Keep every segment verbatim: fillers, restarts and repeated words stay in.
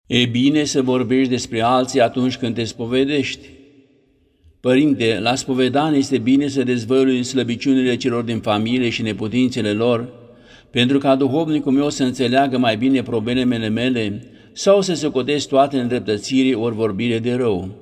E bine să vorbești despre alții atunci când te spovedești. Părinte, la spovedanie este bine să dezvălui slăbiciunile celor din familie și neputințele lor, pentru ca duhovnicul meu să înțeleagă mai bine problemele mele sau să socotesc toate îndreptățirii ori vorbire de rău.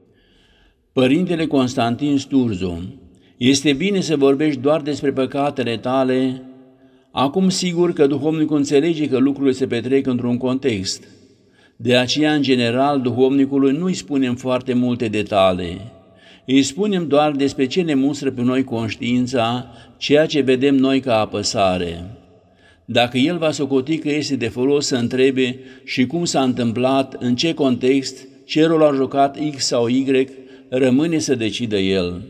Părintele Constantin Sturzo, este bine să vorbești doar despre păcatele tale. Acum sigur că duhovnicul înțelege că lucrurile se petrec într-un context. De aceea, în general, duhovnicului nu îi spunem foarte multe detalii. Îi spunem doar despre ce ne mustră pe noi conștiința, ceea ce vedem noi ca apăsare. Dacă el va socoti că este de folos să întrebe și cum s-a întâmplat, în ce context, ce rol a jucat X sau Y, rămâne să decidă el.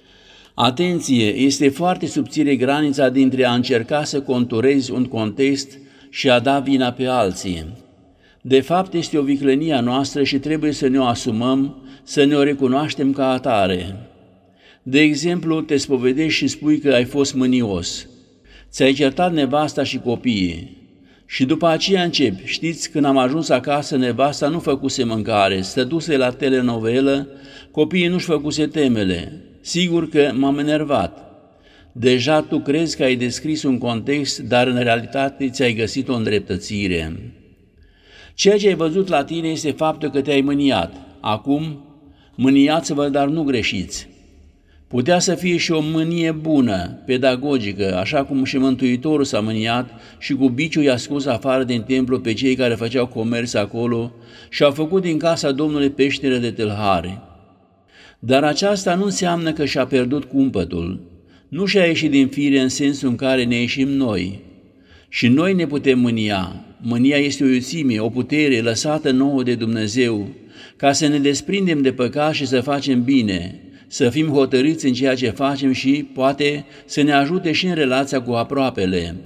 Atenție, este foarte subțire granița dintre a încerca să conturezi un context și a da vina pe alții. De fapt, este o viclenie a noastră și trebuie să ne o asumăm, să ne o recunoaștem ca atare. De exemplu, te spovedești și spui că ai fost mânios. Ți-ai certat nevasta și copiii. Și după aceea începi, știți, când am ajuns acasă, nevasta nu făcuse mâncare, stătuse la telenovelă, copiii nu-și făcuse temele. Sigur că m-am enervat. Deja tu crezi că ai descris un context, dar în realitate ți-ai găsit o îndreptățire. Ceea ce ai văzut la tine este faptul că te-ai mâniat. Acum, mâniați-vă, dar nu greșiți. Putea să fie și o mânie bună, pedagogică, așa cum și Mântuitorul s-a mâniat și cu biciul i-a scos afară din templu pe cei care făceau comerț acolo și au făcut din casa Domnului peșteră de tâlhare. Dar aceasta nu înseamnă că și-a pierdut cumpătul. Nu și-a ieșit din fire în sensul în care ne ieșim noi. Și noi ne putem mânia. Mânia este o iuțime, o putere lăsată nouă de Dumnezeu, ca să ne desprindem de păcat și să facem bine, să fim hotărâți în ceea ce facem și, poate, să ne ajute și în relația cu aproapele.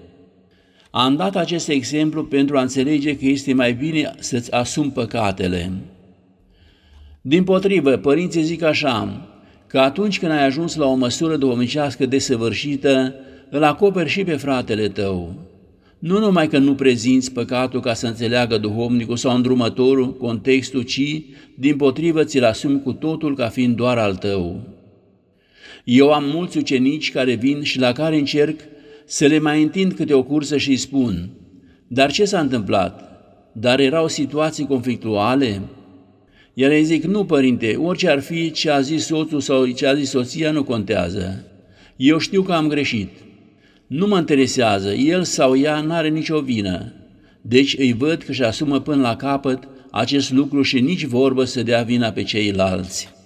Am dat acest exemplu pentru a înțelege că este mai bine să-ți asumi păcatele. Dimpotrivă, părinții zic așa, că atunci când ai ajuns la o măsură duhovnicească desăvârșită, îl acoperi și pe fratele tău. Nu numai că nu prezinți păcatul ca să înțeleagă duhovnicul sau îndrumătorul contextul, ci, dimpotrivă, ți-l asumi cu totul ca fiind doar al tău. Eu am mulți ucenici care vin și la care încerc să le mai întind câte o cursă și îi spun, dar ce s-a întâmplat? Dar erau situații conflictuale? Iar îi zic, nu, părinte, orice ar fi ce a zis soțul sau ce a zis soția nu contează. Eu știu că am greșit. Nu mă interesează, el sau ea n-are nicio vină. Deci îi văd că își asumă până la capăt acest lucru și nici vorbă să dea vina pe ceilalți.